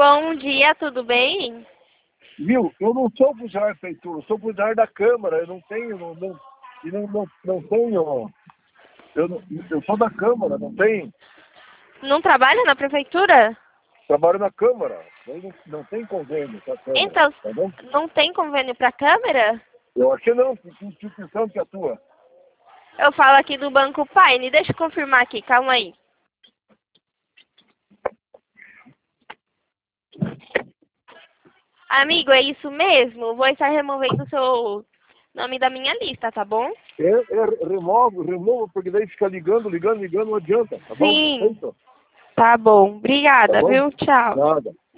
Bom dia, tudo bem? Viu? Eu não sou funcionário da prefeitura, eu sou funcionário da Câmara, eu não tenho, não tenho, eu sou da Câmara, não tenho, Não trabalha na prefeitura? trabalho na Câmara, eu não tem convênio com a Câmara, Então, tá bom? não tem convênio para a Câmara? Eu acho que não, que instituição que atua. Eu falo aqui do Banco Paine, deixa eu confirmar aqui, calma aí. Amigo, é isso mesmo? Vou estar removendo o seu nome da minha lista, tá bom? Removo, porque daí fica ligando, não adianta, tá bom? Sim, Feito? tá bom. Tá Obrigada, bom? viu? Tchau. Nada.